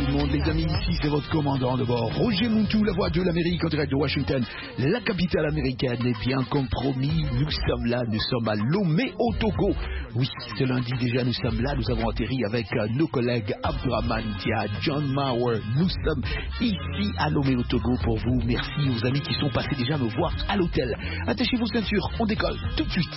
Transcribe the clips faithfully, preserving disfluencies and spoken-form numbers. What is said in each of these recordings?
le monde, les amis, ici c'est votre commandant de bord, Roger Montou, la voix de l'Amérique en direct de Washington, la capitale américaine. Et bien comme promis, nous sommes là, nous sommes à Lomé au Togo. Oui, ce lundi déjà nous sommes là, nous avons atterri avec euh, nos collègues Abdourahmane Dia, John Mauer. Nous sommes ici à Lomé au Togo pour vous. Merci aux amis qui sont passés déjà me voir à l'hôtel. Attachez vos ceintures, on décolle tout de suite.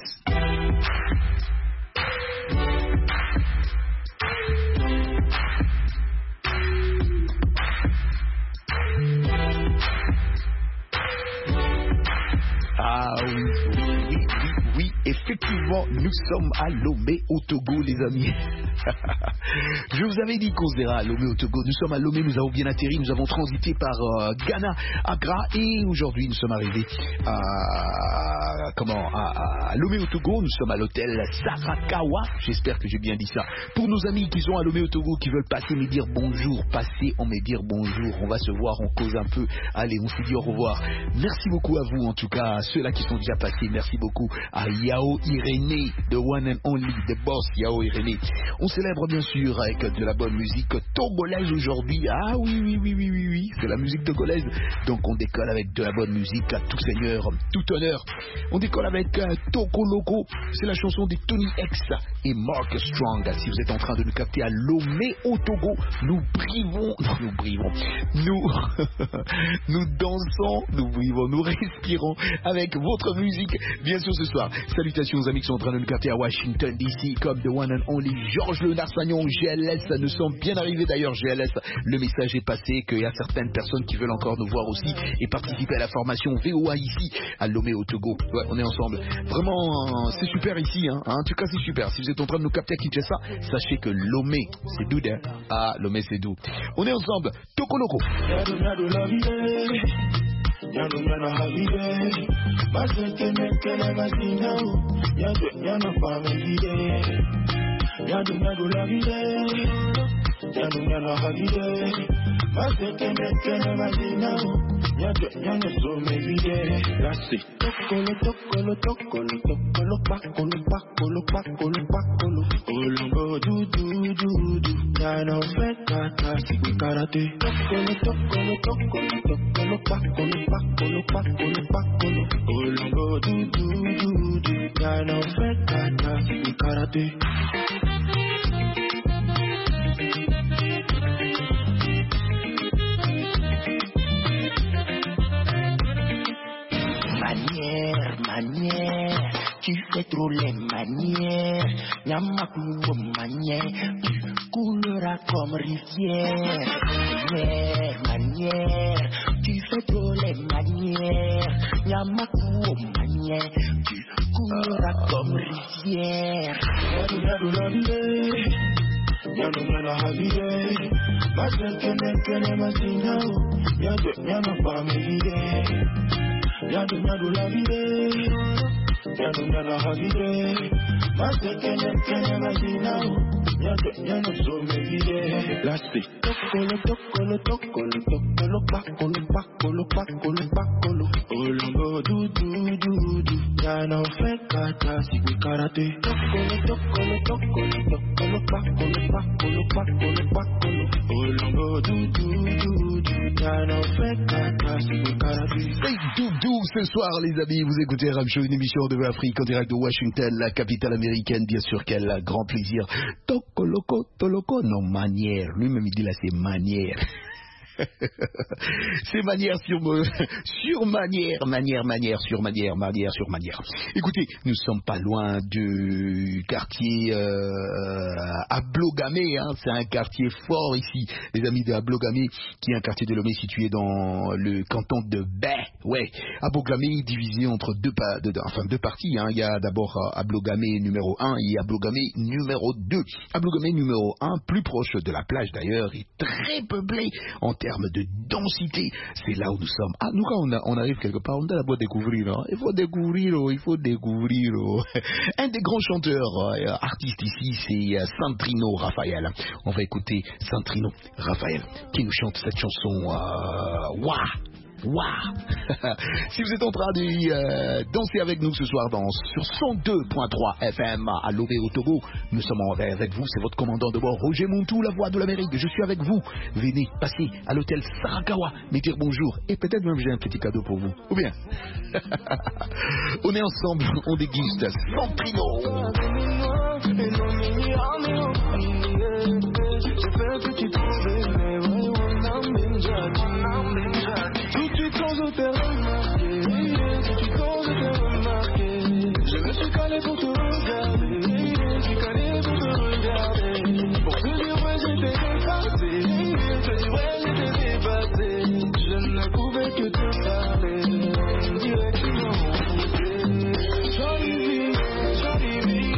Ah oui, oui, oui, oui, effectivement, nous sommes à Lomé au Togo, les amis. Je vous avais dit qu'on serait à Lomé au Togo. Nous sommes à Lomé, nous avons bien atterri, nous avons transité par euh, Ghana, Accra, et aujourd'hui nous sommes arrivés à, comment, à, à Lomé au Togo. Nous sommes à l'hôtel Sarakawa, j'espère que j'ai bien dit ça. Pour nos amis qui sont à Lomé au Togo, qui veulent passer me dire bonjour, passer on me dire bonjour, on va se voir, on cause un peu, allez, on se dit au revoir. Merci beaucoup à vous en tout cas, à ceux-là qui sont déjà passés, merci beaucoup à Yao Irénée, the one and only, the boss Yao Irénée. On célèbre bien sûr avec de la bonne musique togolaise aujourd'hui. Ah oui, oui, oui, oui, oui, oui, c'est la musique togolaise. Donc on décolle avec de la bonne musique à tout seigneur, tout honneur. On décolle avec euh, Toko Loco, c'est la chanson de Tony X et Mark Strong. Si vous êtes en train de nous capter à Lomé au Togo, nous brivons, non, nous brivons, nous, nous dansons, nous brivons, nous respirons avec votre musique, bien sûr ce soir. Salutations aux amis qui sont en train de nous capter à Washington D C, comme The One and Only Georges Le Narsagnon, G L S. Nous sommes bien arrivés d'ailleurs, G L S. Le message est passé qu'il y a certaines personnes qui veulent encore nous voir aussi et participer à la formation V O A ici à Lomé au Togo. Ouais, on est ensemble. Vraiment, c'est super ici, hein. En tout cas, c'est super. Si vous êtes en train de nous capter à Kinshasa, sachez que Lomé, c'est doux, hein. Ah, Lomé, c'est doux. On est ensemble. Toko Loco. Yano yana habide, maseke mekele mazina, yado yana famide, yado yado la vide, yano yana habide, maseke mekele mazina, yado yana some vide. Lasi, tokolo tokolo tokolo tokolo pakolo pakolo pakolo pakolo, olongo du du du du, yana fekata siku karate, tokolo tokolo tokolo tokolo pakolo pakolo pakolo pakolo, olongo du du du du, yana fekata siku karate. Manière, manière, tu fais trop les manières. Yamakou manière, tu couleras comme rivière. Manière, manière, tu fais trop les manières. Yamakou manière, tu couleras comme rivière. Yano yana habide, maseke mekele mazina, yado yana famide, yado yado la vide, yado yana habide, maseke mekele mazina, yado yana some vide. Lasi, tokolo tokolo tokolo tokolo pakolo pakolo pakolo pakolo, olongo du du du du, yana fekata siku karate. Tokolo tokolo tokolo tokolo pakolo pakolo pakolo pakolo, olongo du du du du, yana fekata siku karate. Hey, doudou, ce soir les amis, vous écoutez Ram Show, une émission de l'Afrique en direct de Washington, la capitale américaine, bien sûr qu'elle a grand plaisir. Toko Loco, Toloko, non, manière, lui-même il dit là c'est manière. C'est manière sur, me, sur manière, manière, manière, sur manière, manière, sur manière. Écoutez, nous sommes pas loin du quartier euh, Ablogamé, hein, c'est un quartier fort ici, les amis de Ablogamé, qui est un quartier de Lomé situé dans le canton de Baie. Ouais, Ablogamé divisé entre deux, pa- de, enfin, deux parties, hein. Il y a d'abord euh, Ablogamé numéro un et Ablogamé numéro deux. Ablogamé numéro un, plus proche de la plage d'ailleurs, est très peuplé en termes de densité. C'est là où nous sommes. Ah, nous quand on, a, on arrive quelque part, on doit d'abord découvrir. Hein. Il faut découvrir, oh, il faut découvrir. Oh. Un des grands chanteurs, euh, artistes ici, c'est euh, Santrino Raphaël. On va écouter Santrino Raphaël qui nous chante cette chanson. Euh, Ouah. Waouh. Si vous êtes en train de euh, danser avec nous ce soir dans, sur cent deux point trois F M à Lomé au Togo, nous sommes avec vous, c'est votre commandant de bord Roger Montou, la voix de l'Amérique. Je suis avec vous. Venez passer à l'hôtel Sarakawa, me dire bonjour et peut-être même j'ai un petit cadeau pour vous. Ou bien on est ensemble, on déguste sans primo. J'ai fait que tu trouvais, mais ouais, on a même déjà dit. Tout de suite quand je t'ai remarqué, tout de suite quand je t'ai remarqué, je me suis calé pour te regarder, je suis calé pour te regarder. Pour te dire ouais j'étais dépassé, te dire ouais j'étais dépassé, je ne pouvais que te parler directement. Jolie vie, jolie vie,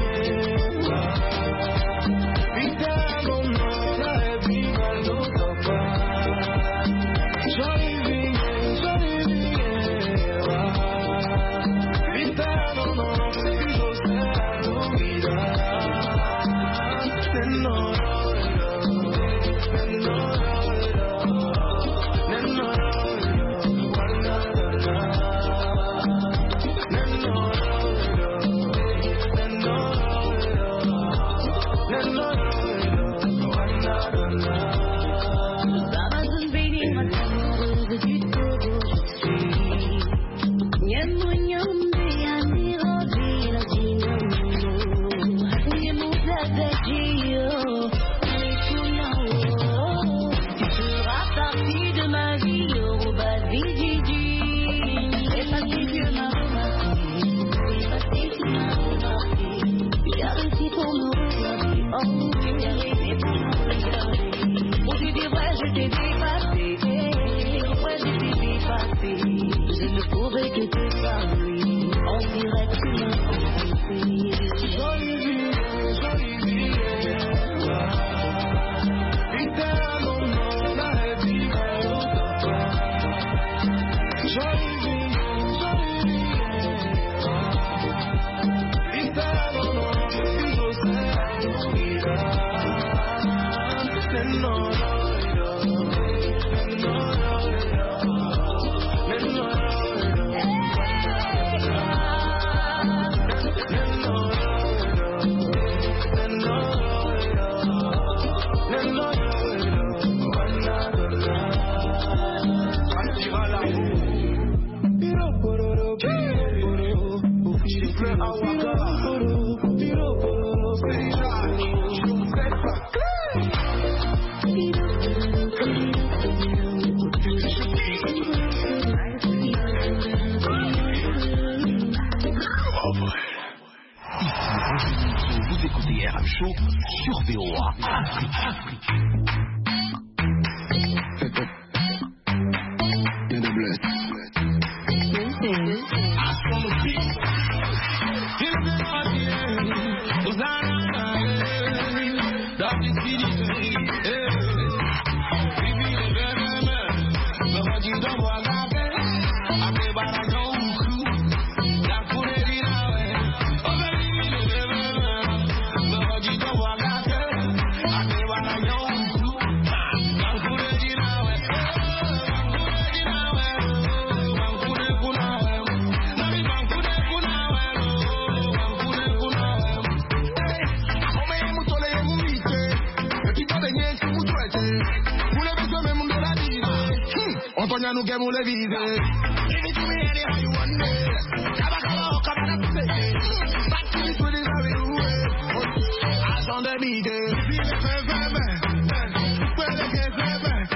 sur V O A Afrique. Afrique. Nous gagnons la vie. Give it to me anyhow you want it. Kabakalo, kabala pute. Back to this with it how we do it. As on the beat. Feel it, feel it. Well, it gets it.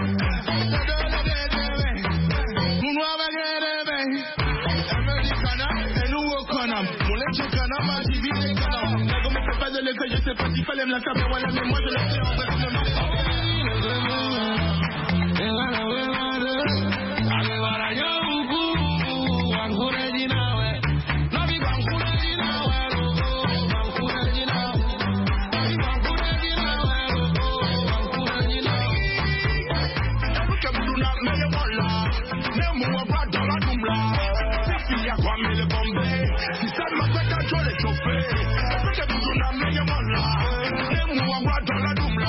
Nous nous avons gagné. Americana, et nous au Canam. Mon lèche Canam, ma T V Canam. Là, comme on fait pas de l'effet, je sais pas s'il fallait me la savoir. Voilà, mais moi je l'ai fait en fait.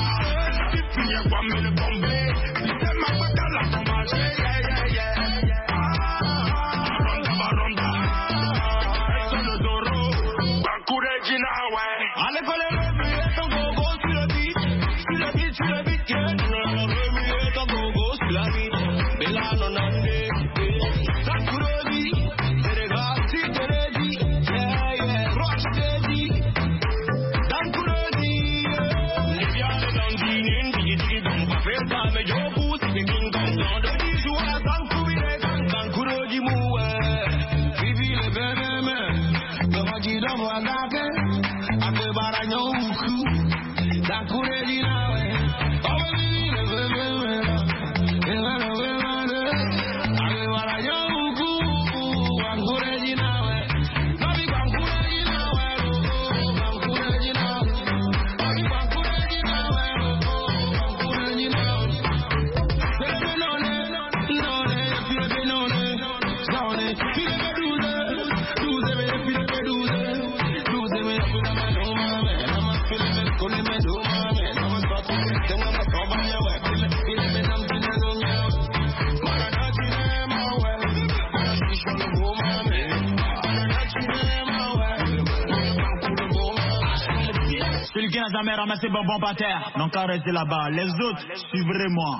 Yeah, yeah, yeah. n'a jamais ramassé bonbon par terre. Donc arrêtez là-bas. Les autres, suivrez-moi.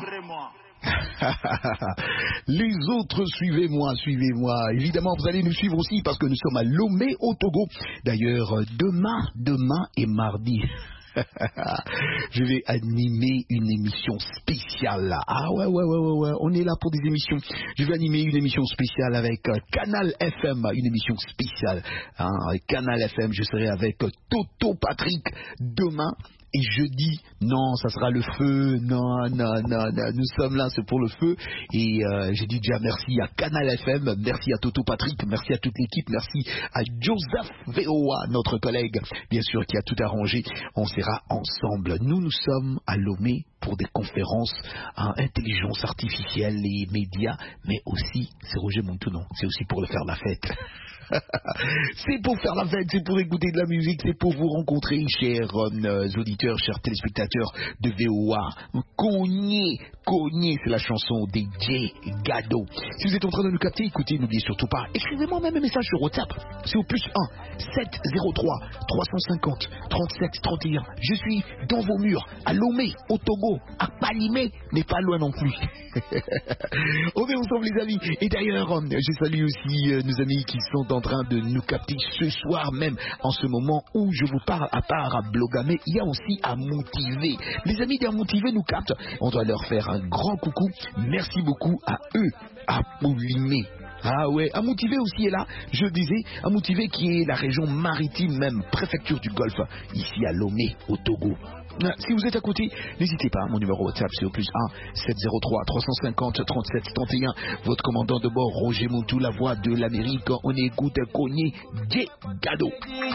Les autres, suivez-moi, suivez-moi. Évidemment, vous allez nous suivre aussi parce que nous sommes à Lomé au Togo. D'ailleurs, demain, demain et mardi, je vais animer une émission spéciale. Ah ouais, ouais, ouais, ouais, ouais, on est là pour des émissions. Je vais animer une émission spéciale avec Canal F M, une émission spéciale. Hein, avec Canal F M, je serai avec Toto Patrick demain. Et jeudi, non, ça sera le feu, non, non, non, non, nous sommes là, c'est pour le feu. Et euh, j'ai dit déjà merci à Canal F M, merci à Toto Patrick, merci à toute l'équipe, merci à Joseph V O A, notre collègue, bien sûr, qui a tout arrangé. On sera ensemble. Nous, nous sommes à Lomé pour des conférences en intelligence artificielle et médias, mais aussi, c'est Roger Montounon, c'est aussi pour le faire la fête. C'est pour faire la fête, c'est pour écouter de la musique, c'est pour vous rencontrer, chers euh, auditeurs, chers téléspectateurs de V O A. Cogné, Cogné, c'est la chanson des J Gado. Si vous êtes en train de nous capter, écoutez, n'oubliez surtout pas, écrivez-moi même un message sur WhatsApp. C'est au plus un sept zéro trois trois cent cinquante trente-sept trente et un. Je suis dans vos murs, à Lomé, au Togo, à Palimé, mais pas loin non plus. On est ensemble les amis. Et d'ailleurs, je salue aussi euh, nos amis qui sont en train de nous capter ce soir même, en ce moment où je vous parle. À part à Blogamé, il y a aussi à Motivé. Les amis d'Amotivé nous captent. On doit leur faire un grand coucou. Merci beaucoup à eux, à Poulimé. Ah ouais, Amotivé aussi est là, je disais, Amotivé qui est la région maritime, même préfecture du Golfe, ici à Lomé, au Togo. Si vous êtes à côté, n'hésitez pas, mon numéro WhatsApp c'est au plus un sept zéro trois trois cent cinquante trente-sept trente et un. Votre commandant de bord, Roger Moutou, la voix de l'Amérique, on écoute Cogné J Gado.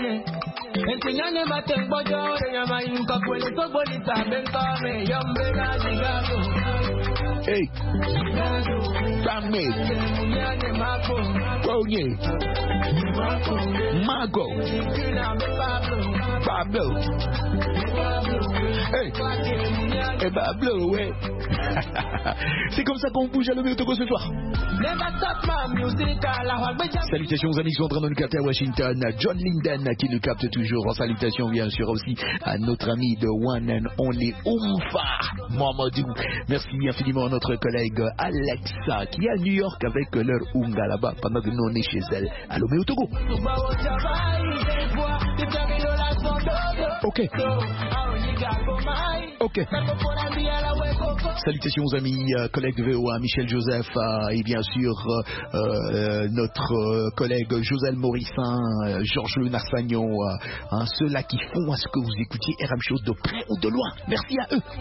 Hey, Samé, Cogné, Mago, Pablo. Hey, hey Pablo, ouais. C'est comme ça qu'on bouge à Lomé au Togo ce soir. Salutations aux amis qui sont en train de nous capter à Washington. John Linden qui nous capte toujours. En salutation bien sûr aussi à notre ami de One and Only Umfa Mamadou. Merci infiniment à notre collègue Alexa qui est à New York avec leur Unga là-bas pendant que nous on est chez elle à Lomé au Togo. Ok. Ok. Salutations aux amis, euh, collègues de V O A, Michel Joseph euh, et bien sûr euh, euh, notre euh, collègue Josel Morissin, euh, Georges Le Narsagnon, euh, hein, ceux-là qui font à ce que vous écoutiez R M Show de près ou de loin. Merci à eux.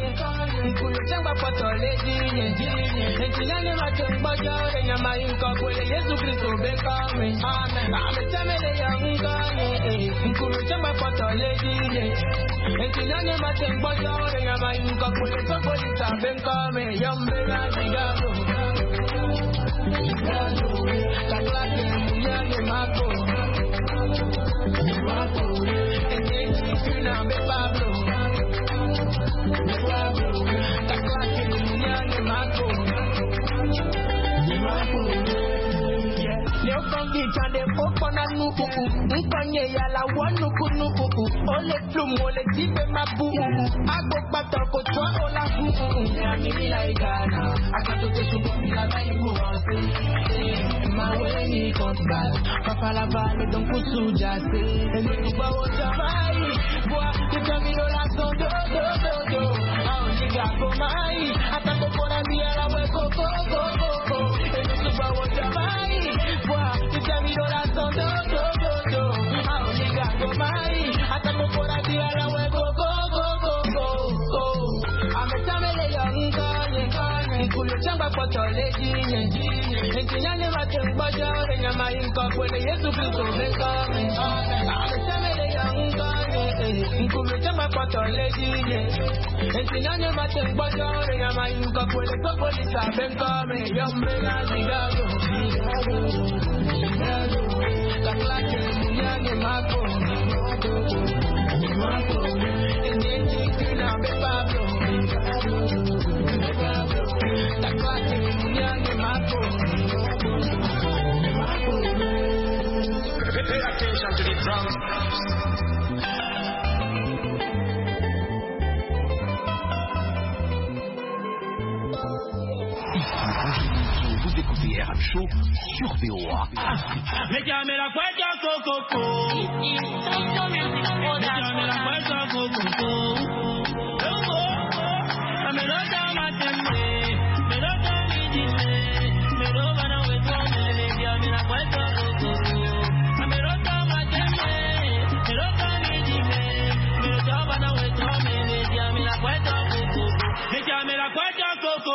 Chande popona nuku nkonye yala wanuku nuku ole flum ole tipe mabu ago bata ko twa ola fu ya mimi la igana akato te shugo bila bai kuanse ma weni konta papa la balle donc kusu jase ene kuba wota mai boa te camino la son do do do do au liga ko mai akato pora mia la we ko ko ko ko ene kuba wota mai boa Camino la son do do do do, ah ojiga go mai, hasta me por aquí a la huevo go go go go go. Ametame le yonga ye kane, kulo chamba poto le jine jine, enkinyane matemba jare nyama inka kwele Yesu Kristo bekame. Ametame le yonga ye, kulo chamba poto le jine, enkinyane matemba jare nyama inka kwele sopolisa bekame. Yombe la zigago, zigago. La claque munyane mako mako enyeji kuna bebablo la claque munyane mako mako pay attention to the drums. Ici, bonjour, vous écoutez R M Show sur V O A Afrique. Me llame la cuenta coco. Me llame la cuenta coco. Me lo llama tembe, me lo llama dime, me lo van a ver con me llame la cuenta coco. Me lo llama tembe, me lo llama dime, me lo van a ver con me llame la cuenta coco. Me llame la cuenta coco.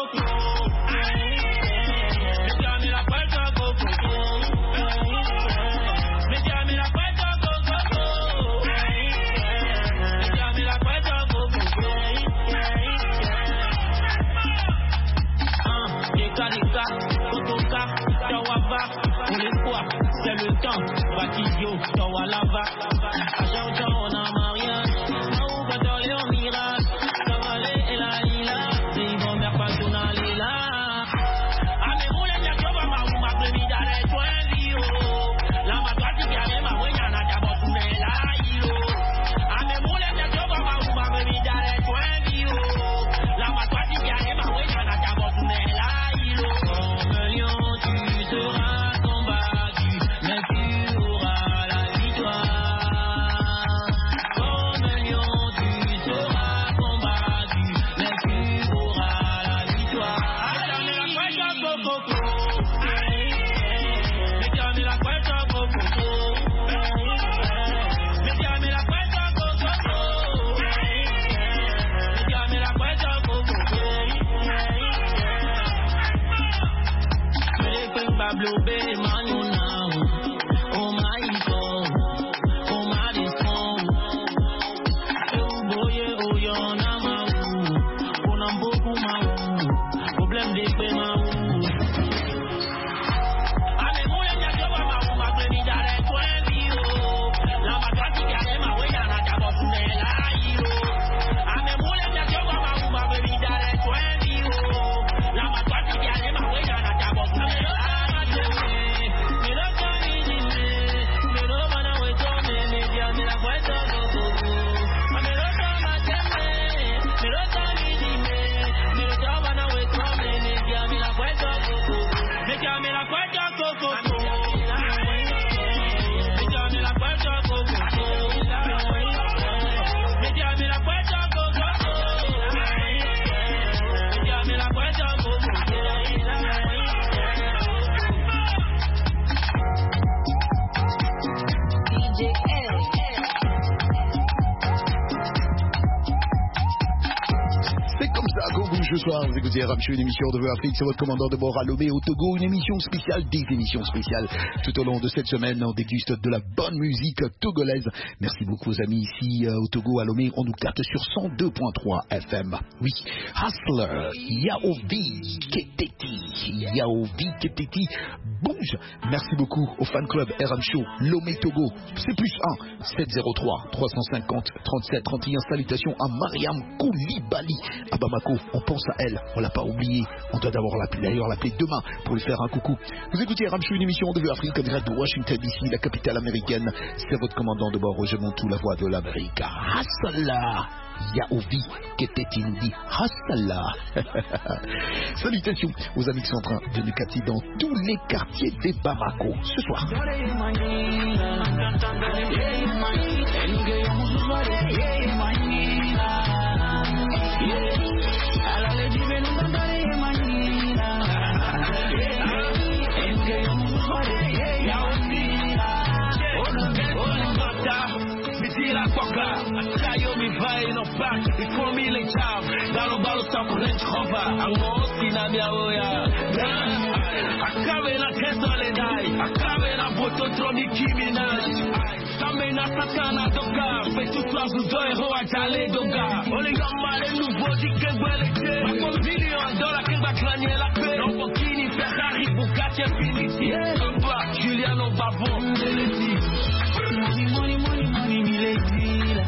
C'est le temps, Bakio, Tawalava, Ajantan, on a mariage, Maouba dans les mirage, Tavalé et la Lila, ils vont faire pas ton Alila. Ame moule mia kyoba ma uma premi dale twenty oh. La matwati ki ame ma wenya na jabo kume la ilo. Ame moule mia kyoba ma uma premi dale twenty oh. La matwati ki ame ma wenya na jabo kume la ilo. En million tu seras Blue man, you know. Oh my God, oh my discount. Oh boy, oh yo, na mau. Oh na boku mau. Problem de pe mau. Ame mule ya joba mau, ma premi dare twenty oh. La matati ya ema wena na jabo tunela iro. Ame mule ya joba mau, ma premi dare twenty oh. La matati ya ema wena na jabo tunela. Ce soir, vous écoutez R M Show, une émission de V O A Afrique, c'est votre commandant de bord à Lomé au Togo, une émission spéciale, des émissions spéciales. Tout au long de cette semaine, on déguste de la bonne musique togolaise. Merci beaucoup aux amis ici euh, au Togo, à Lomé, on nous capte sur cent deux point trois F M. Oui, Hustler, Yaovi, Keteti, Yaovi, Keteti, bouge. Merci beaucoup au fan club R M Show, Lomé Togo, c'est plus un, sept zéro trois, trois cent cinquante, trente-sept trente et un. Salutations à Mariam Koulibaly, à Bamako, on pense à elle, on l'a pas oublié, on doit d'abord l'appeler, d'ailleurs l'appeler demain pour lui faire un coucou. Vous écoutez R M Show, une émission de V O A Afrique, direct de Washington D C, la capitale américaine. C'est votre commandant de bord, Roger Montou, la voix de l'Amérique. Hassala Yaovi Ketetindi Hassala. Salutations aux amis qui sont en train de nous capter dans tous les quartiers des Bamako ce soir. Ils font mille et cham, dans le ballon top, Range Rover, en gros, Sinabia Oya. Akabe na keso le dai, akabe na boto tromi Minaj. Sambe na sakana doka, fait tout soir sous deux héros à Jalé doga. Olinga mare nouveau dit que gwelete. Ma comme million dollars qui va clanyer la paix. Lamborghini, Ferrari, Bugatti, Infiniti. Umba, Giuliano Bavon, Deleti. Money, money, money, money, mileti.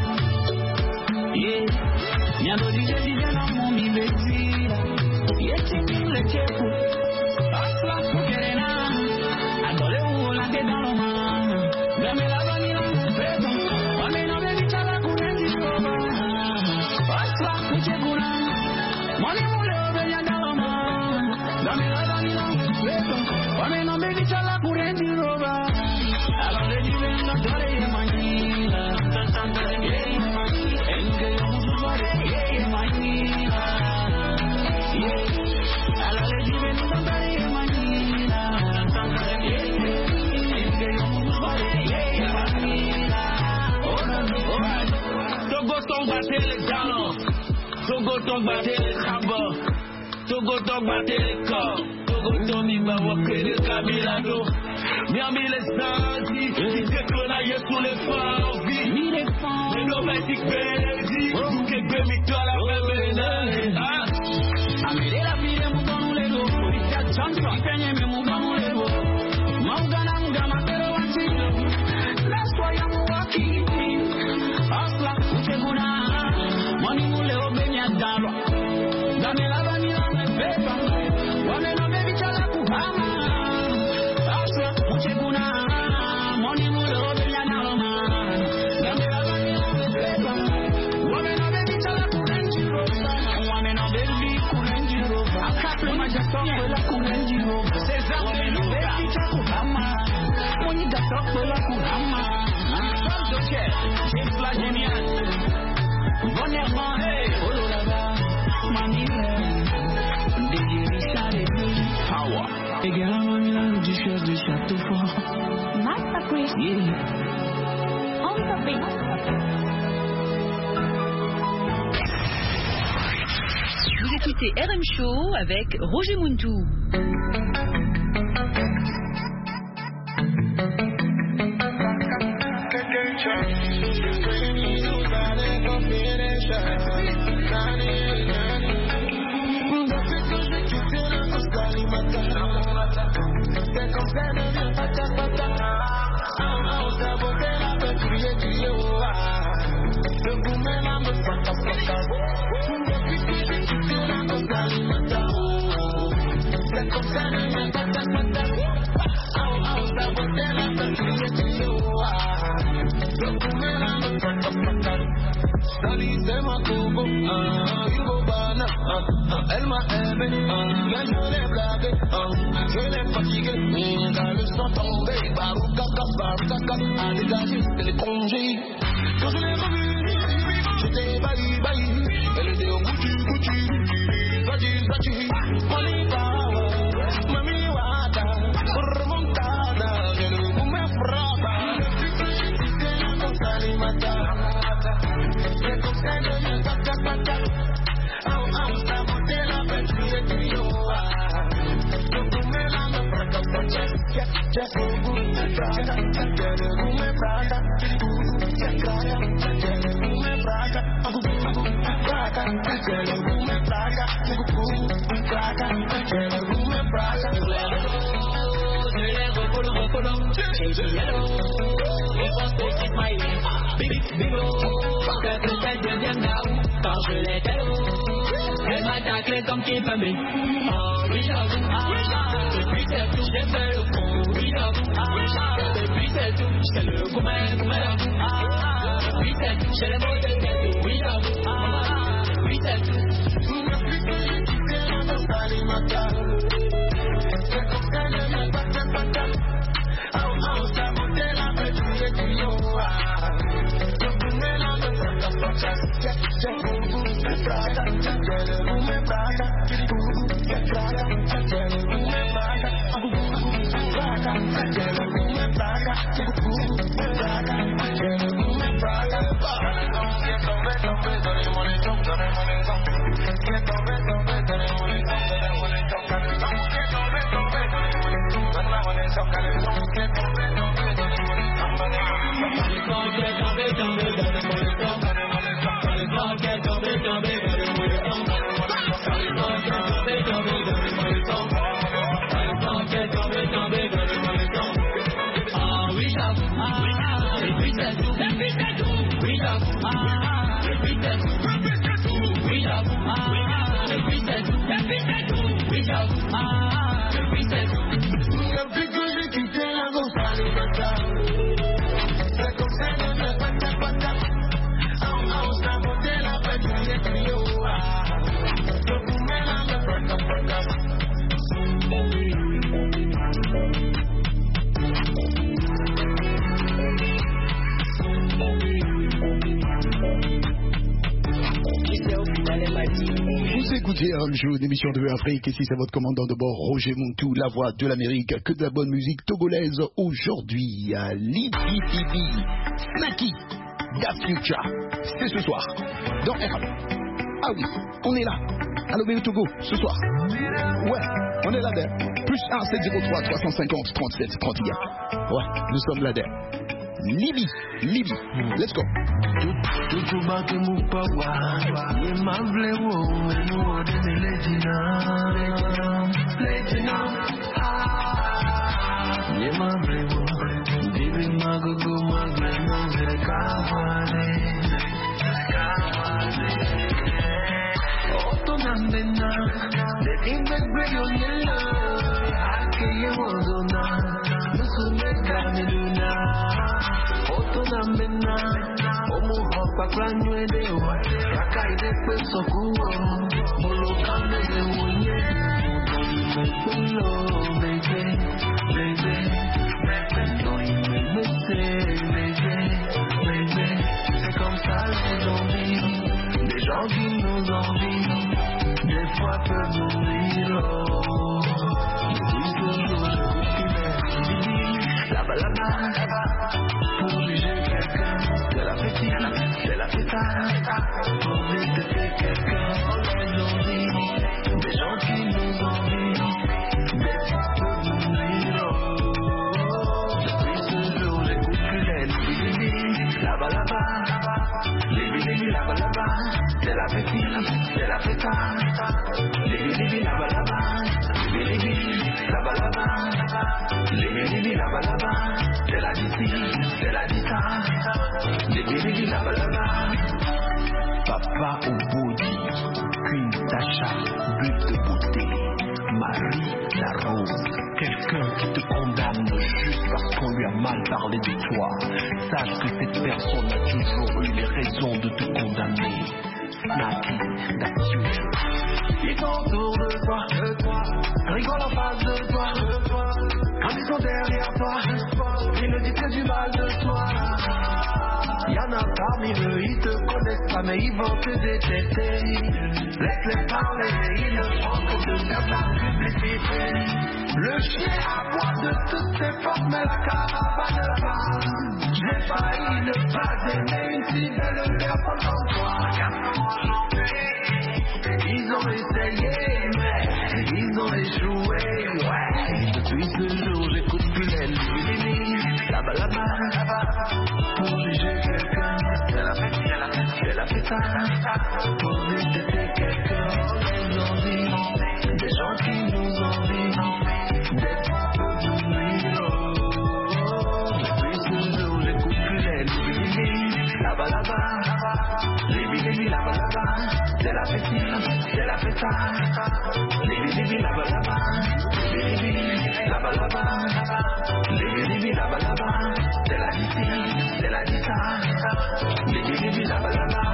Yeah, Nyando D J D J na mumi betira. Yeah, chini le chefu. Asla kukerena. Adole uola ke daloma. Game la bani na mpeto. Wame na bebi chala kunenzi shoba. Asla kuchekuna. Money mule obe ya daloma. battre les galons. Togo ton battre les cabos. Togo ton battre les corps. Togo ton niba wakre les cabilado. Miami les santi. Si déclonaille sous les femmes. Ni les femmes. Les domestiques bénédits. Vous qui bémit toi la même. Amélé la vie de mon les dos. Policia chanson. Qui peigne mes mouvements les dos. Maugana mugama pero wanchino. That's why I'm walking. Asla ucheguna. Money mule obenya dalwa. Dame la vanilla me pepa. Wame no baby chala kuhama. Asla ucheguna. Money mule obenya dalwa. Dame la vanilla me pepa. Wame no baby chala kurenji rosa. Wame no baby kurenji rosa. Akaple majason wela kurenji rosa. Seza wame no baby chala kuhama. Money gatok wela kuhama. Doche, c'est la géniale. Bonheureusement, hey, oh là là, mami, des Richard et lui, power. Et gars, mami, là, du chef du château fort. Master Chris. Yeah. On the beat. Vous écoutez R M Show avec Roger Muntu. Elle m'a aimé, mais je l'ai blagué, je l'ai fatigué, dans le sang tombé, baroukaka, baroukaka, à dégager, c'était les congés. Quand je l'ai revue, j'étais bailli, bailli, elle était au Gucci, Gucci, Zaji, Zaji, on y va, mami wata, remontada, je le vous me frappe, c'est la consale mata, c'est comme ça que je tata tata. Quand je l'ai elle m'a taclé comme qui peut me. Oh oui j'avoue, depuis c'est tout, j'ai fait le con. Oui j'avoue, depuis c'est tout, c'est le gourmet, gourmet j'avoue. Depuis c'est tout, j'ai les mots de tête. Oui j'avoue, oui c'est tout. Depuis que j'ai quitté la nostalgie matale, c'est comme ça que je me passe pas. Oh oh, ça montait la petite et du yo. Je voulais la me faire comme ça. Prada, tell her who me Prada, get Prada, tell her who me Prada, Prada, tell her who me Prada, Prada, tell her who me Prada. Get tombe, tombe, dale money, tombe, dale money, tombe. Get tombe, tombe, dale money, tombe, dale money, tombe. Get tombe, tombe, dale money, tombe, dale money, tombe. Get tombe, tombe, dale money, tombe, dale money, tombe. Get tombe, tombe, dale money, tombe. Get tombe, tombe. Depuis que j'ai quitté la Gonzalo Natal, c'est comme ça que je passe pas. On a saboté la fête du trio. Je vous mets la main pour ta porte. Vous écoutez un jeu d'émission de Afrique, ici c'est votre commandant de bord Roger Muntu, la voix de l'Amérique, que de la bonne musique togolaise aujourd'hui. Lipi Pipi, Naki, Da Future. C'est ce soir, dans R M. Ah oui, on est là, à Lomé au Togo, ce soir. Ouais, on est là d'air. Plus un sept zéro trois trois cinq zéro trente-sept trente et un. Ouais, nous sommes là d'air. Libye, Libye, let's go. Tutu baki mupawa, ye mavle wo enu ode me letina, letina, ah, ye mavle wo, bibi magugu mavle no zerkavane, zerkavane. Oto nambena, de imbe grego nela, ake ye wozona, nusume kamiluna. Oto nambena. Paklanyo dewa, rakaide peso kuo, molokande de unye, mekulo, baby, baby, no me mette, baby, baby, c'est comme ça les envies, des gens qui nous envient, des fois peuvent nous rire, depuis ce jour je coupe qui m'aime, là-bas, là-bas, pour juger quelqu'un, de la petite, de la petite, pour visiter quelqu'un, on les envie, des gens qui nous envient, des fois peuvent nous rire, depuis ce jour j'écoute plus les libi, là-bas, là-bas, libi, libi, là-bas, là-bas, de la petite, de la petite, libi, libi, là-bas, là-bas, libi, libi, là-bas, là-bas, libi, libi, là-bas, là-bas, de la d'ici, de la dita, libi, libi, là-bas, là-bas. Papa au body, Queen Tasha, but de beauté, Marie la rose, quelqu'un qui te condamne juste parce qu'on lui a mal parlé de toi. Sache que cette personne a toujours eu les raisons de te condamner. Snacky, that's future. Ils sont autour de toi, de toi, rigolent en face de toi, de toi. Quand ils sont derrière toi, ils ne disent que du mal de toi. Y'en a parmi eux, ils te connaissent pas, mais ils vont te détester. Laisse-les parler, ils ne font que te faire la publicité. Le chien aboie de toutes ses forces, mais la caravane passe. J'ai failli ne pas aimer une si belle personne comme toi. Ils ont essayé, mais ils ont échoué, ouais. Depuis ce jour, j'écoute plus les lignes. Là-bas, là-bas, là-bas, pour juger quelqu'un. C'est la fête, c'est la fête, c'est la fête. Pour visiter quelqu'un, les envies, des gens qui nous envient, des fois peuvent nous nuire. Depuis ce jour, j'écoute plus les lignes. Là-bas, là-bas, libi, libi, là-bas, là-bas, c'est la fête, c'est la fête. Libi, libi, là-bas, là-bas, libi, là-bas, là-bas, libi, libi, là-bas, là-bas, c'est la d'ici, c'est la dita, libi, libi, là-bas, là-bas.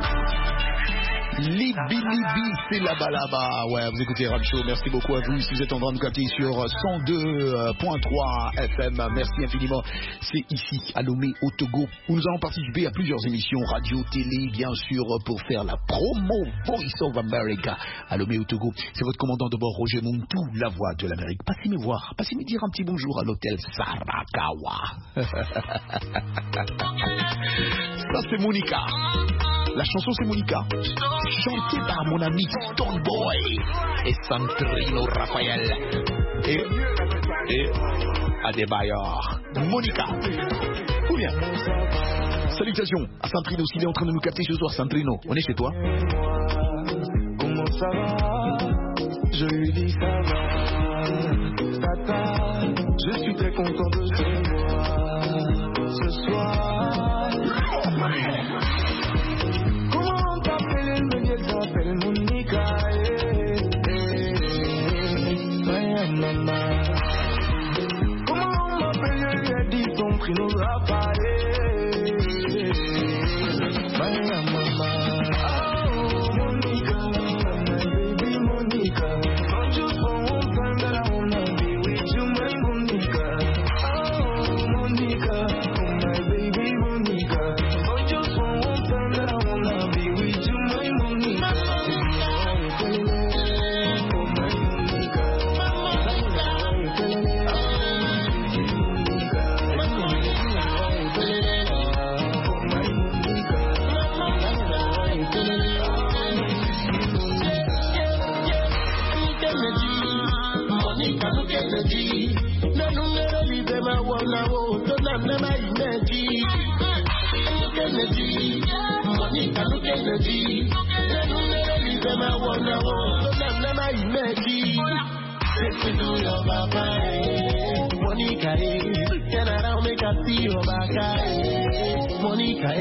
Libi Libi, c'est là-bas là-bas. Ouais, vous écoutez Ram Show. Merci beaucoup à vous. Si vous êtes en train de capter sur cent deux virgule trois F M, merci infiniment. C'est ici, à Lomé, au Togo, où nous allons participer à plusieurs émissions radio, télé, bien sûr, pour faire la promo Voice of America à Lomé, au Togo. C'est votre commandant de bord, Roger Muntu, la voix de l'Amérique. Passez me voir, passez me dire un petit bonjour à l'hôtel Sarakawa. Ça, c'est Monica. La chanson, c'est Monica, chantée par mon ami Stone Boy et Santrino Raphaël et, et Adebayor. Monica. Ou bien, salutations à Santrino s'il est en train de nous capter ce soir. Santrino, on est chez toi. Comment ça va? Je lui dis ça va. Tata, je suis très content de te voir ce soir. Elle s'appelle Monica, eh, eh, eh, maman. Comment on m'appelle, je lui ai dit ton prix nous a parlé. Maya maman, oh Monica, my baby Monica. Don't you for one time that I wanna be with you, my Monica. Oh Monica, oh my baby Monica. Don't you for one time that I wanna be with you, my Monica. Monica, look at the G. No, no, no, leave them a one now. Don't have them a energy. Look at the G. Monica, look at the G. No, no, no, leave them a one now. Don't have them a energy. Take me to your papa, Monica, can I now make a see your back, Monica,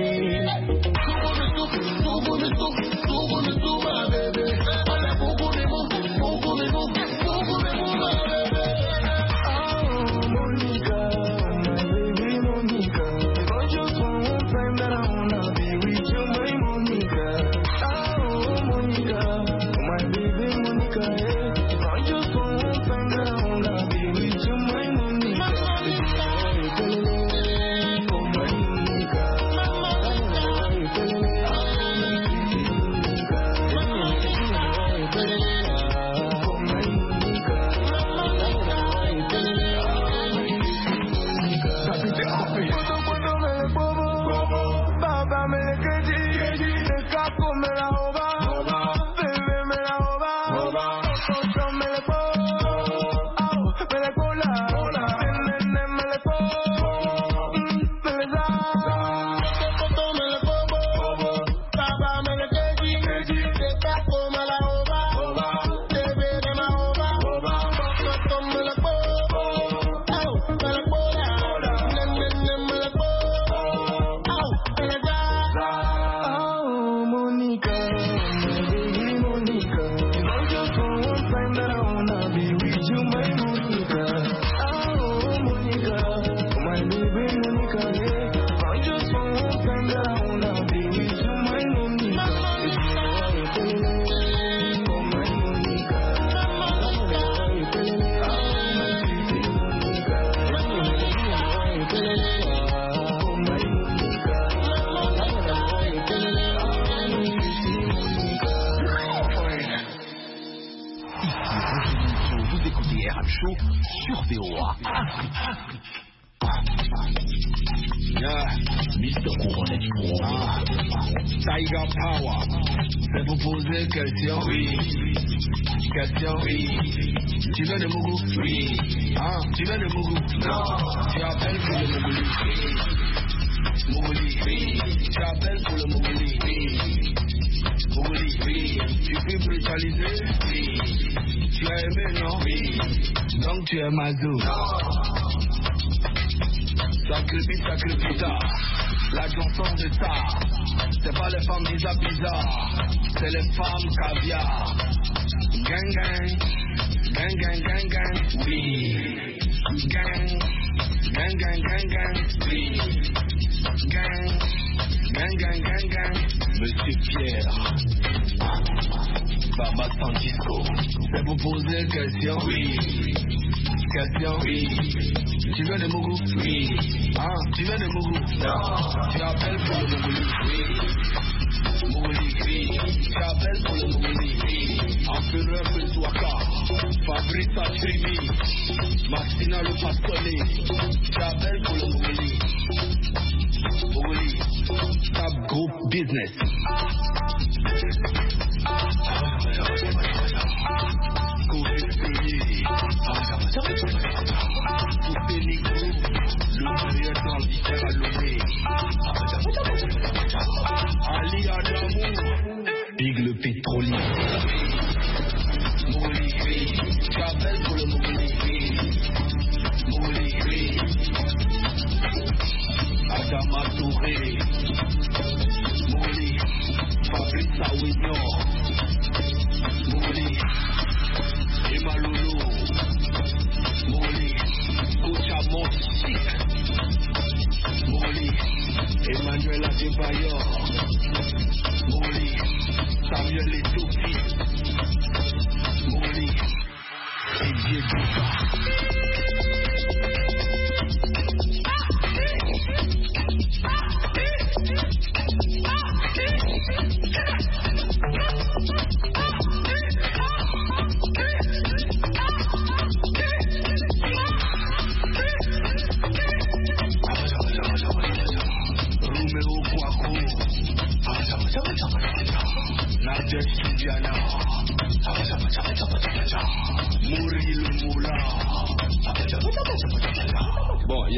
sur V O A Afrique. Yeah, mister Couronnet ah, Tiger Power. C'est pour poser question, oui. Question, oui. Tu viens de Mougou? Oui. Ah, tu viens de Mougou? Non. Tu appelles pour le Mougou? Oui. Mougou, oui. Tu appelles pour le Mougou? Oui. Mougou, oui. Tu peux brutaliser? Oui. Tu as aimé, non? Oui. Donc tu es Mazou? Non. Sacrifice, sacrifice, la chanson de ça. C'est pas les femmes bizarres bizarres, c'est les femmes caviar. Gang gang, gang gang gang gang, oui. Gang, gang gang gang gang, oui. Gang, gang gang gang gang. Monsieur Pierre, Baba Santisco, c'est pour poser question, oui. Question, oui. Tu viens de Mougou? Oui. Ah, tu viens de Mougou? Non. Tu appelles pour le Mougou? Oui. Mougou, oui. Tu appelles pour le Mougou? Oui. Empereur de Souaka, Fabrice Atribi, Maxina le Pascolé. Tu appelles pour le Mougou? Mougou, Tab Group Business. Le meilleur transitaire à Lomé. Ali Adamou, Big le pétrolier. Mouli, oui. Tu appelles pour le Mouli, oui. Mouli, oui. Adama Touré. Mouli, Fabrice Awignon. Mouli, Emma Lolo. Mouli, Kocha Monsik. Mouli, Emmanuel Adebayor. Mouli, Samuel Etopi. Mouli, Didier Bouba. Nadia Sudiana, Mouri le Moula,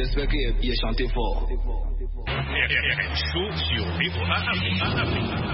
j'espère qu'il a chanté fort. Chaud sur V O A Afrique.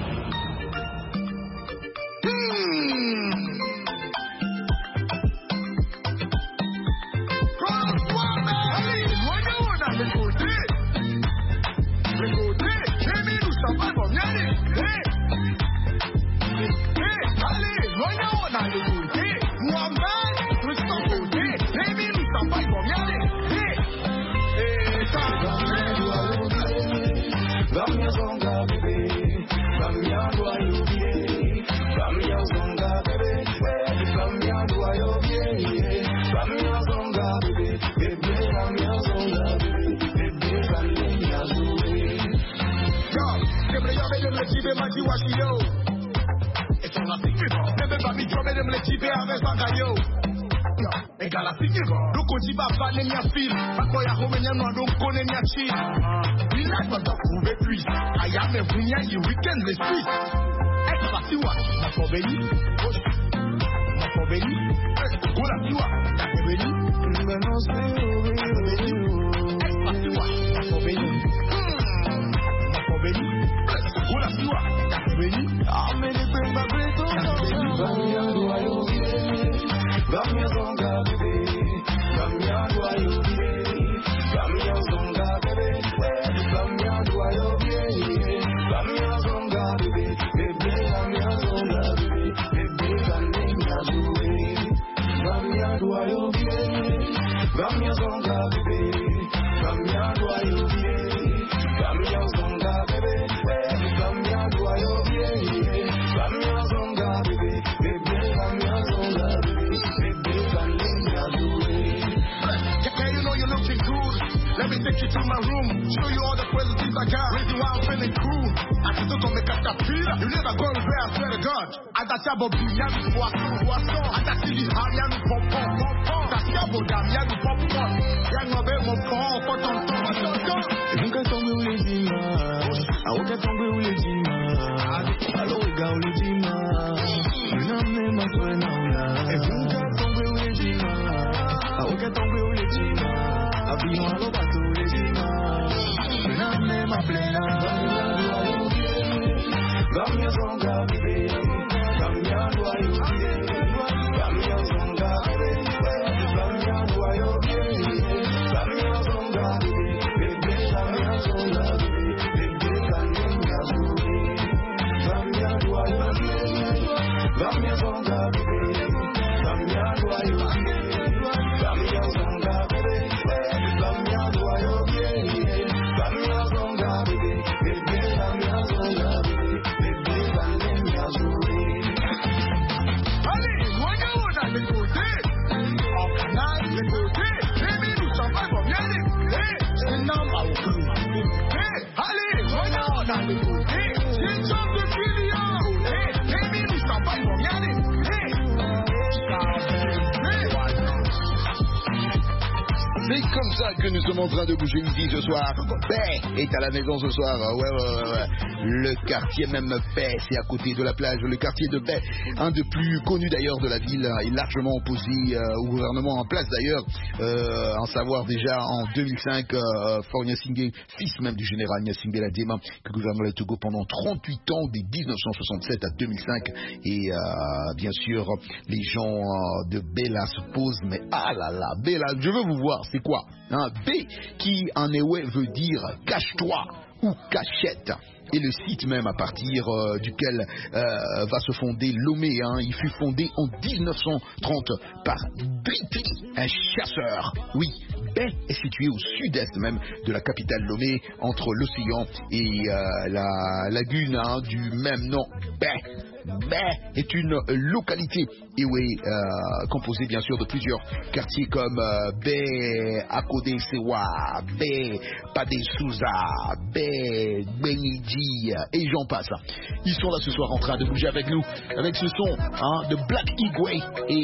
Que nous sommes en train de bouger ici ce soir. Paix est à la maison ce soir. Ouais, ouais, ouais, ouais. Le quartier même Paix, c'est à côté de la plage. Le quartier de Paix, un des plus connus d'ailleurs de la ville, est largement opposé euh, au gouvernement en place d'ailleurs. Euh, en savoir déjà en deux mille cinq, euh, Faure Gnassingbé, fils même du général Gnassingbé Ladima, qui gouverne le Togo pendant trente-huit ans, de dix-neuf cent soixante-sept à deux mille cinq. Et euh, bien sûr, les gens euh, de Bella se posent, mais ah là là, Bella, je veux vous voir, c'est quoi hein? B qui en Ewe veut dire cache-toi ou cachette. Et le site même à partir euh, duquel euh, va se fonder Lomé, hein, il fut fondé en dix-neuf cent trente par Driti, un chasseur. Oui, Bay est situé au sud-est même de la capitale Lomé, entre l'océan et euh, la lagune hein, du même nom, Bay. Bay est une localité et oui, euh, composée bien sûr de plusieurs quartiers comme euh, Bay Akode Sewa, Bay Padé Souza, Bay Benidji et j'en passe. Ils sont là ce soir en train de bouger avec nous, avec ce son hein, de Black Igwe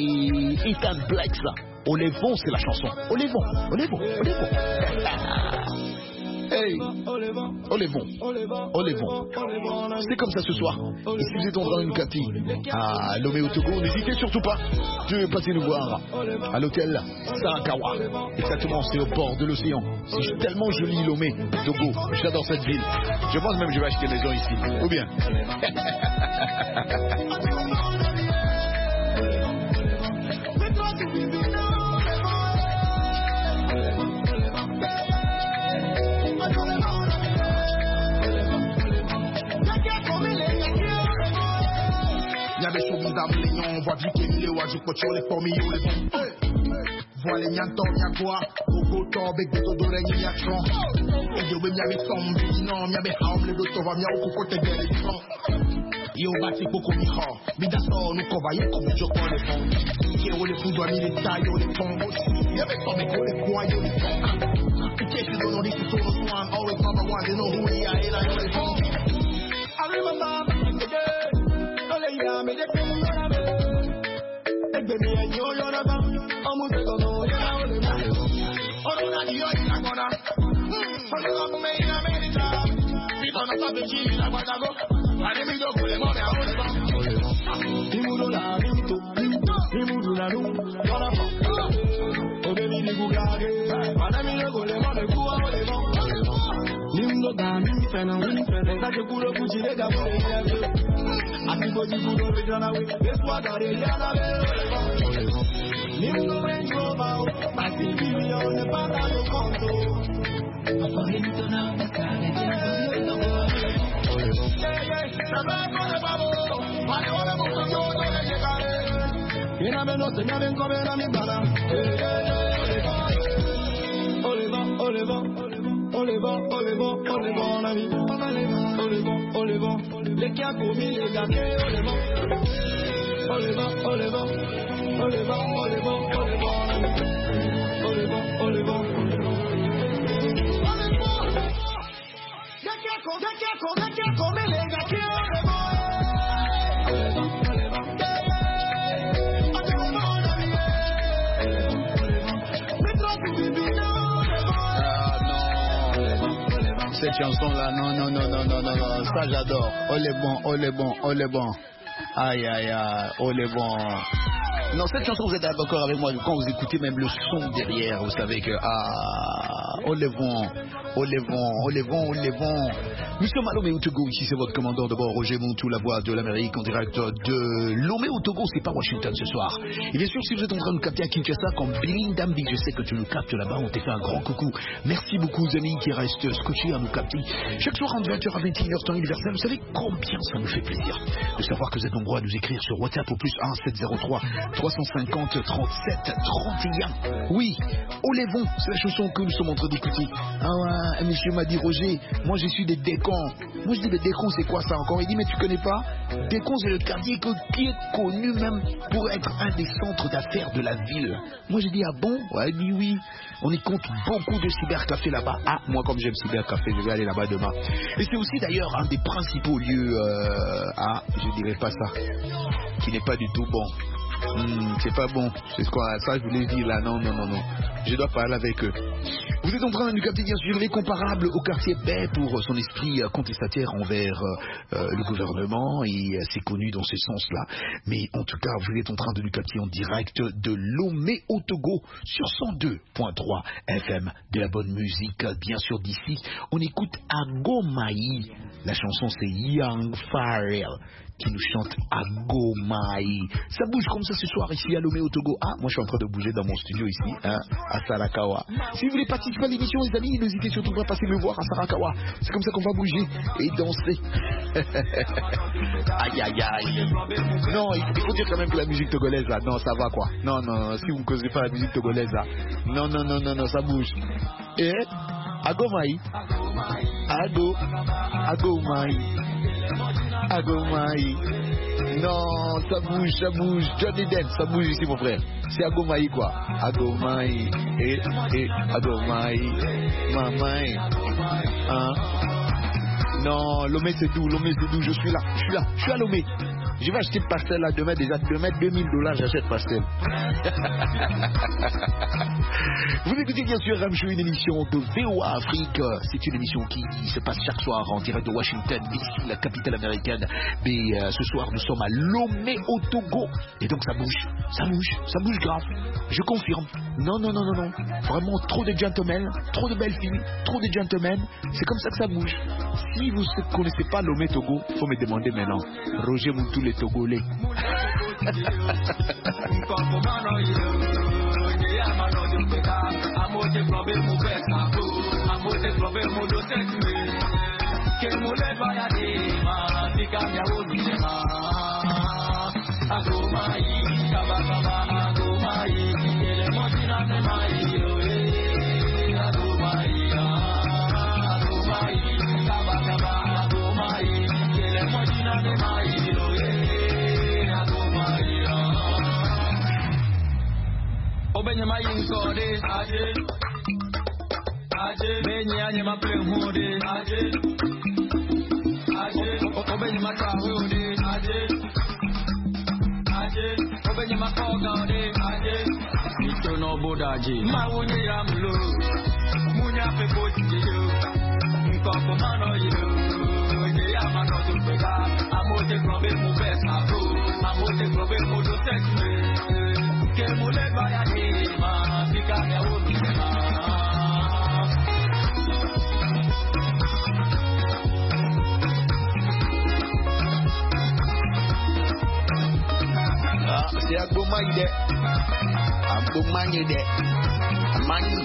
et Ethan Blacks. On les vont, c'est la chanson. On les vont, on les vont, on les vont. Hey, on est bon, on est bon. C'est comme ça ce soir. Et si vous êtes en train de nous capter à Lomé au Togo, n'hésitez surtout pas de passer nous voir à l'hôtel Sarakawa. Exactement, c'est au bord de l'océan. C'est tellement joli Lomé, Togo. J'adore cette ville. Je pense même que je vais acheter une maison ici. Ou bien Y'avait chaud bizarre, on voit piquer les oies, je crois que les familles, les bons. Voilà, y'a un temps, y'a quoi? Beaucoup de temps, avec des odeurs, y'a un chant. Et de même, y'avait sombre, non, y'avait harme, les deux, va bien, au côté de l'écran. Yo, bâti, beaucoup, miha. Midasso, nous, convaillons, comme je crois les fonds. Yo, les fous, doivent les tailles, les fonds. Y'avait sombre, mais les quoi, yo, les fonds. In case you don't know, this is all the one, always number one, they know who we are, and I know they fonds. I remember back in the day. Yeah, me de como una vez. El baby and yo yo na ba. Omu se kono ya na ole ma. Oro na di yo ina kona. Olo ko me ina America. Si kono sa be chi na kwata go. Ane mi do kule mo me a ole ba. Ni mudo la ni to. Ni mudo na nu. Kona fa. O de mi di gugage. Ane mi do kule mo me ku a ole ba. Ni mudo da ni fe na ni fe. Esa je kuro ku chi de ga mo ya be. Everybody who don't return away, that's what I really are. Nim no range rover, I see people on the back of your condo. I'm going to know the kind of thing you know. Yeah, yeah, I'm not going to bubble. I want to move to your door and get out of here. You never know, you never come in on me, brother. Yeah, yeah, yeah. Oliver, Oliver, Oliver, Oliver, Oliver, on a vie. Oliver, Oliver. Les gars commis, les gars qui Oliver, Oliver, Oliver, Oliver, Oliver, Oliver, Oliver, Oliver. Cette chanson-là, non, non, non, non, non, non, non, ça j'adore. Oh les bons, oh les bons, oh les bons. Aïe, aïe, aïe, oh les bons. Non, cette chanson, vous êtes d'accord avec moi, quand vous écoutez même le son derrière, vous savez que, ah, oh les bons, oh les bons, oh les bons, oh les bons. Nous sommes à Lomé au Togo, ici c'est votre commandant de bord, Roger Montou, la voix de l'Amérique, en direct de Lomé au Togo, c'est pas Washington ce soir. Et bien sûr, si vous êtes en train de nous capter à Kinshasa, comme Billy Dambi, je sais que tu nous captes là-bas, on t'a fait un grand coucou. Merci beaucoup aux amis qui restent scotchés à nous capter. Chaque soir entre vingt heures à vingt et une heures temps universel, vous savez combien ça nous fait plaisir de savoir que vous êtes nombreux à nous écrire sur WhatsApp au plus un sept zéro trois trois cent cinquante trente-sept trente et un. Oui, oh les bons, c'est la chanson que nous sommes en train d'écouter. Ah ouais, un monsieur m'a dit Roger, moi je suis des décons. Moi je dis mais décons c'est quoi ça encore? Il dit mais tu connais pas? Décons c'est le quartier qui est connu même pour être un des centres d'affaires de la ville. Moi j'ai dit ah bon? Ouais, il dit oui. On y compte beaucoup de cybercafés là-bas. Ah, moi comme j'aime cybercafé, je vais aller là-bas demain. Et c'est aussi d'ailleurs un des principaux lieux, euh, ah, je dirais pas ça, qui n'est pas du tout bon. Mmh, c'est pas bon, c'est quoi ça je voulais dire là, non, non, non, non, je dois parler avec eux. Vous êtes en train de nous capter bien sûr les comparables au quartier Bay pour son esprit contestataire envers euh, le gouvernement et euh, c'est connu dans ce sens-là. Mais en tout cas, vous êtes en train de nous capter en direct de Lomé au Togo sur cent deux point trois F M, de la bonne musique bien sûr d'ici. On écoute Agomaï, la chanson c'est Young Pharrell qui nous chante Agomaï. Ça bouge comme ça ce soir ici à Lomé au Togo. Ah, moi je suis en train de bouger dans mon studio ici, hein, à Sarakawa. Si vous voulez participer à l'émission les amis, n'hésitez surtout pas à passer me voir à Sarakawa. C'est comme ça qu'on va bouger et danser. Aïe aïe aïe. Non, il faut dire quand même que la musique togolaise là, non ça va quoi. Non, non, si vous ne causez pas la musique togolaise là, non, non, non, non, non, ça bouge. Et Agomaï. Ago. Agomaï. Agomaï. Non, ça bouge, ça bouge. Johnny Depp, ça bouge ici, mon frère. C'est Agomaï, quoi. Agomaï. Et, et, Agomaï. Mamaï. Hein? Non, Lomé, c'est doux. Lomé, c'est doux. Je suis là. Je suis là. Je suis à Lomé. Je vais acheter Pastel là demain, déjà demain deux mille dollars, j'achète Pastel. Vous écoutez bien sûr Ramchou, une émission de V O A Afrique. C'est une émission qui se passe chaque soir en direct de Washington, D C, la capitale américaine. Mais euh, ce soir, nous sommes à Lomé au Togo. Et donc ça bouge, ça bouge, ça bouge grave. Je confirme. Non, non, non, non, non. Vraiment trop de gentlemen, trop de belles filles, trop de gentlemen. C'est comme ça que ça bouge. Si vous ne connaissez pas Lomé Togo, il faut me demander maintenant. Roger Moutou les Togolais. Obenye ma yinko de aje aje benye anye ma play hode aje aje obenye ma tawe de aje aje obenye ma koga de aje ito no bodaje ma wonye yamlo munya pe pochi yo nko ko mano yo de ama no to pega amote probe mu besa bro amote probe mu do tekme que mule vaya ni ma fica me a Ah, c'est à Gomaïde. À Gomaïde. Mani.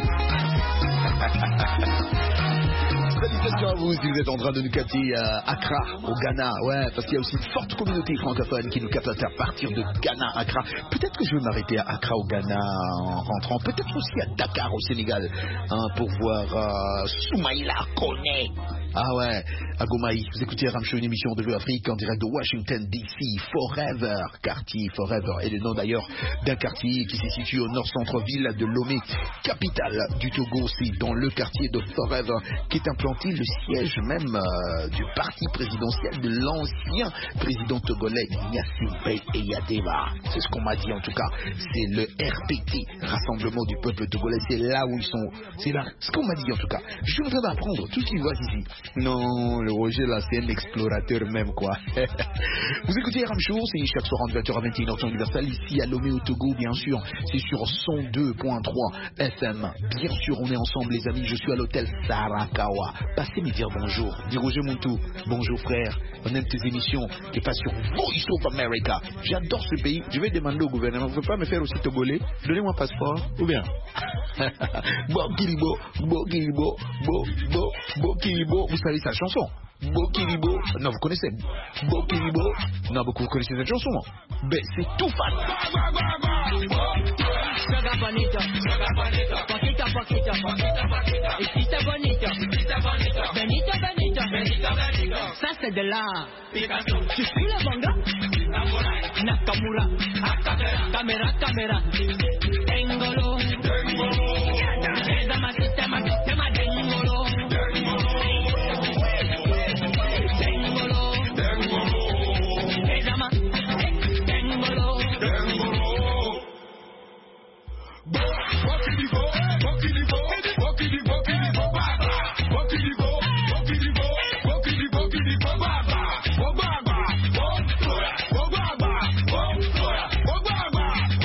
Salutations à vous si vous êtes en train de nous capter à Accra, au Ghana. Ouais, parce qu'il y a aussi une forte communauté francophone qui nous capte à partir de Ghana, Accra. Peut-être que je vais m'arrêter à Accra, au Ghana, en rentrant. Peut-être aussi à Dakar, au Sénégal, hein, pour voir euh, Soumaïla Koné. Ah ouais, à Gomaï, vous écoutez Ramchou, une émission de V O A Afrique en direct de Washington D C, Forever, quartier Forever, et le nom d'ailleurs d'un quartier qui se situe au nord-centre-ville de Lomé, capitale du Togo. C'est dans le quartier de Forever qu'est implanté le siège même euh, du parti présidentiel de l'ancien président togolais Gnassingbé Eyadema. C'est ce qu'on m'a dit en tout cas, c'est le R P T, Rassemblement du peuple togolais, c'est là où ils sont, c'est là, ce qu'on m'a dit en tout cas. Je suis en train d'apprendre tout ce qu'ils voient ici. Non, le Roger là, c'est un explorateur même quoi. Vous écoutez Ramchou, c'est chaque soir en vingt heures à vingt et une heures temps universel ici à Lomé au Togo, bien sûr. C'est sur cent deux point trois F M. Bien sûr, on est ensemble les amis. Je suis à l'hôtel Sarakawa. Passez me dire bonjour. Dis Roger Moutou, bonjour frère. On aime tes émissions qui passent sur Voice of America. J'adore ce pays. Je vais demander au gouvernement, vous ne pouvez pas me faire aussi togolais? Donnez-moi un passeport, ou bien Bokiribo, Bokiribo, Bo, Bo, Bokiribo. Vous savez sa chanson? Bokiribo. Non, vous connaissez Bokiribo? Non, beaucoup vous connaissez cette chanson? Ben, c'est tout fan. bonito, poquito a poquito, hiciste bonito, Benito, Benito, ça c'est de l'art. Tu suis le bongo, Nakamura, caméra, caméra, Dengolo, Dama sistema, sistema, Dengolo, Dengolo, Dama, Dengolo, Bokilibo, Bokilibo, Bokilibo, Bokilibo, Baba, Bokilibo, Bokilibo, Bokilibo, Bokilibo, Baba, Bobaba, Bobaba, Bobaba, Bobaba, Bobaba,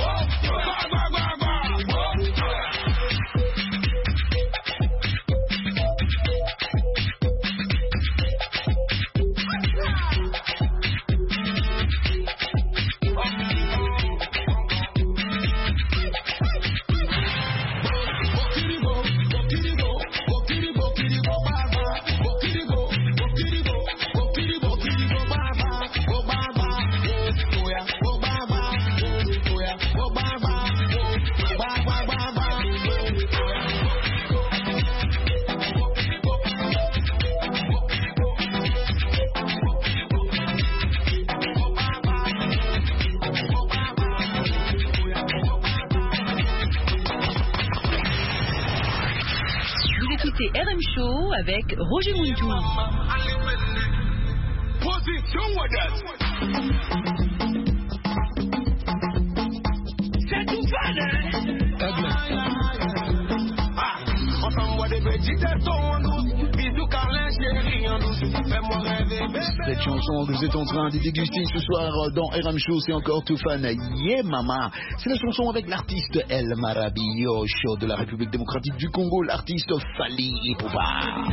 R M Show avec Roger Moutou. Position with us. C'est tout fan, hein? Ah, on t'envoie des petits tétons en douce. Bisous Carlin, chérie en douce. Fais-moi rêver, bébé. Cette chanson que vous êtes en train de déguster ce soir dans R M Show, c'est encore tout fan. Yeah Mama, c'est la chanson avec l'artiste El Maravilloso de la République démocratique du Congo, l'artiste Fally Ipupa.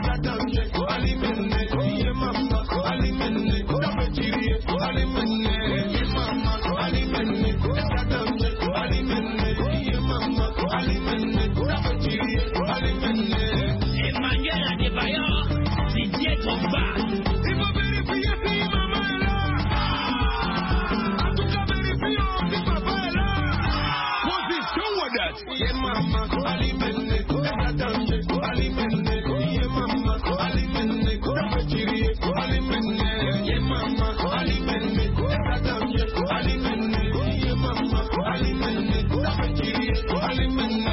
Emmanuel Adebayor, Didier Drogba. Yeah, mama, alimene, alimene, alimene, yeah, mama, alimene, alimene, alimene, yeah, mama, alimene, alimene, yeah, mama, alimene, alimene.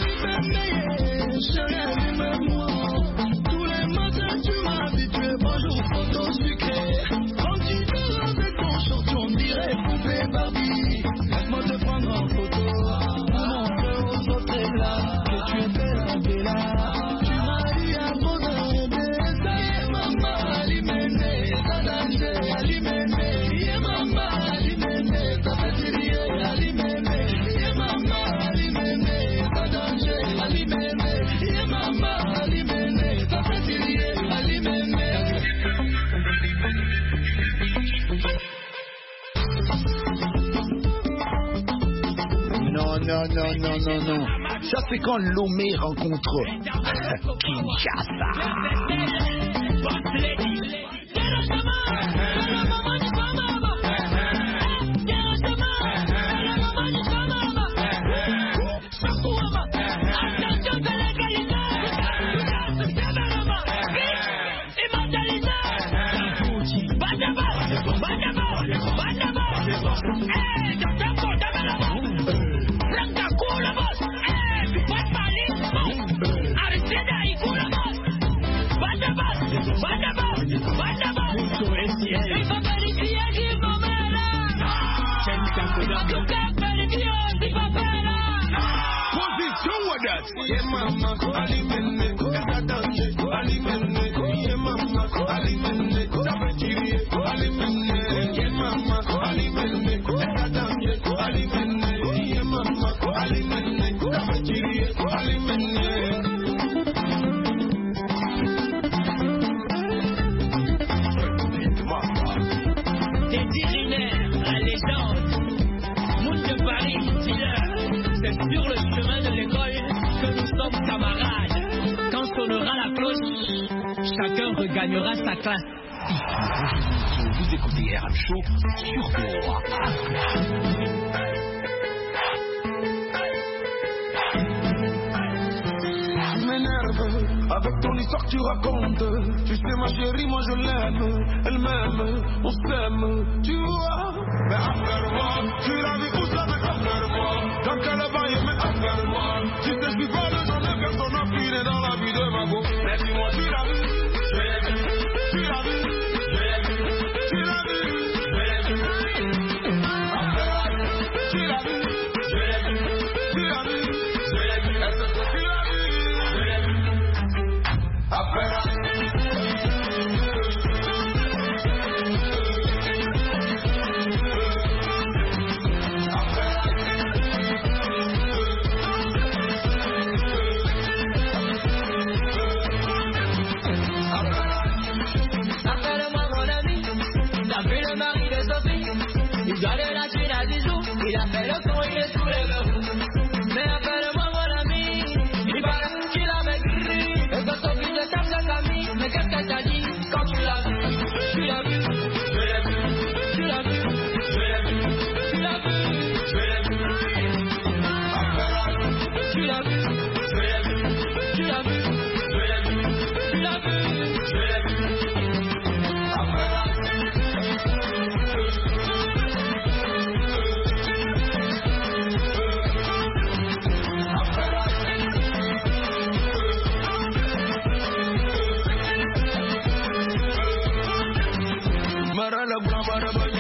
Tous les matins tu m'as habitué, bonjour photo sucrée. Quand tu dors avec ton short, on dirait poupée Barbie. Laisse-moi te prendre en photo. Non, non, non, non, non, non. Ça, c'est quand Lomé rencontre Kinshasa. Yeah, mama, alimene, alimene, alimene, yeah, mama, alimene, alimene, yeah, mama, alimene, alimene, yeah, mama, alimene, alimene. Des dirinaires, la légende, Mout de Paris, dealer, c'est sur le chemin de l'école que nous sommes camarades. Quand sonnera la cloche, chacun regagnera sa classe. Vous écoutez R M Show sur Gloire. Avec ton histoire que tu racontes, tu sais ma chérie, moi je l'aime, elle m'aime, on s'aime, tu vois. Mais affaire-moi, tu l'as vu où ça, mais affaire-moi. Dans quel bail, mais affaire-moi. Tu sais, je suis pas le genre de personne affinée dans la vie de ma go. Mais dis-moi, tu l'as vu, je l'ai vu, tu l'as vu, je l'ai vu, tu l'as vu, je l'ai vu. Affaire-moi, tu l'as vu, je l'ai vu, tu l'as vu, je l'ai vu. Est-ce que tu l'as vu? Appelle-moi mon ami, t'as vu le mari de Sophie. Il doit de la tuile à bisous, il a fait le con, il est sous les verrous. Mais appelle-moi mon ami, il paraît qu'il a maigri. Et que Sophie ne tape sa famille, mais qu'est-ce qu'elle t'a dit quand tu l'as vu? Tu l'as vu, je l'ai vu, tu l'as vu, je l'ai vu, tu l'as vu, je l'ai vu. Tu l'as vu, je l'ai vu, tu l'as vu, je l'ai vu, tu l'as vu, je l'ai vu. Mara la bra bara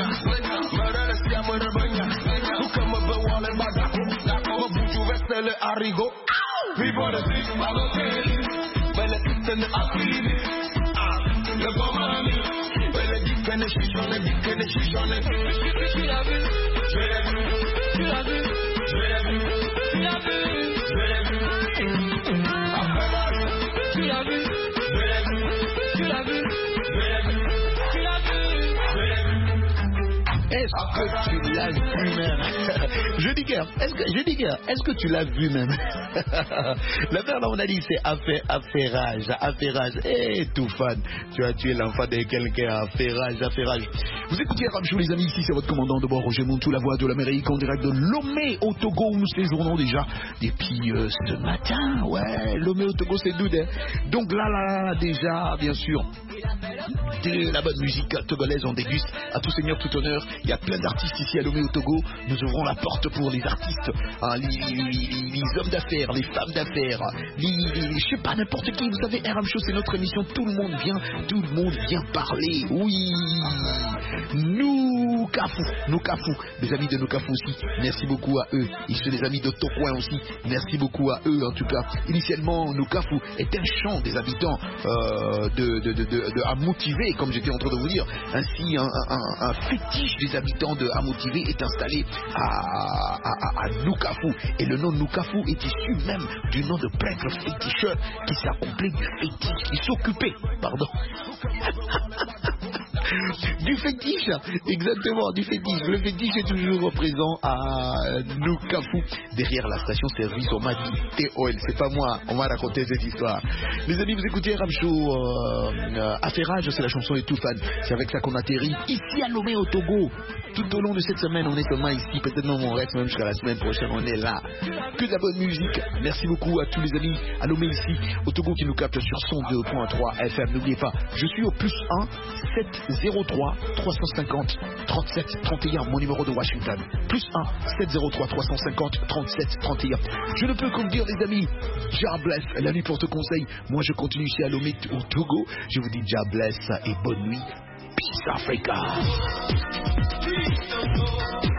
Arrigo. People that think about the thing, when they listen to us, ah, look at mommy. When they deep in the shit on the deep in the shit on the shit, she love it, she love it, she love it, she love it, she love it, she love it, she love it, she love it, she love it. Est-ce que tu l'as vu même? Je dis guère, est-ce que, je dis guère, est-ce que tu l'as vu même? L'affaire là on a dit c'est affaire, affairage, affairage. Eh tout fan, tu as tué l'enfant de quelqu'un, affairage, affairage. Vous écoutez Ramchou les amis, ici c'est votre commandant de bord Roger Montou, la voix de l'Amérique en direct de Lomé au Togo où nous séjournons déjà depuis euh, ce matin. Ouais, Lomé au Togo c'est doux. Hein. Donc là là là déjà bien sûr de la bonne musique togolaise on déguste à tout seigneur tout honneur. Il y a plein d'artistes ici à Lomé au Togo. Nous ouvrons la porte pour les artistes, hein, les, les, les hommes d'affaires, les femmes d'affaires, les, les, je sais pas, n'importe qui. Vous savez, R M Show, c'est notre émission. Tout le monde vient, tout le monde vient parler. Oui, nous Cafou, nous Cafou, les amis de nous Cafou aussi. Merci beaucoup à eux. Ils sont des amis de Tocoin aussi. Merci beaucoup à eux. En tout cas, initialement, nous Cafou est un chant des habitants euh, de, de, de, de, de à motiver, comme j'étais en train de vous dire. Ainsi, un, un, un fétiche des habitants de Amotivé est installé à, à, à, à Nukafu. Et le nom Nukafu est issu même du nom de prêtre féticheur qui s'accomplait du fétiche, qui s'occupait, pardon, du fétiche, exactement, du fétiche. Le fétiche est toujours présent à Nukafu, derrière la station service. On m'a dit T O L, c'est pas moi, on m'a raconté cette histoire. Les amis, vous écoutez Ramchou, euh, euh, Affairage, c'est la chanson des tout fans. C'est avec ça qu'on atterrit ici à Lomé au Togo. Tout au long de cette semaine, on est seulement ici, peut-être non, on reste même jusqu'à la semaine prochaine, on est là. Que de la bonne musique. Merci beaucoup à tous les amis à Lomé ici, au Togo qui nous captent sur cent deux point trois F M. N'oubliez pas, je suis au plus un sept zéro trois trois cent cinquante trente-sept trente et un, mon numéro de Washington. Plus un sept zéro trois trois cent cinquante trente-sept trente et un. Je ne peux que vous dire, les amis, Jah bless, la nuit porte conseil. Moi, je continue ici à Lomé au Togo. Je vous dis Jah bless et bonne nuit. Peace Africa.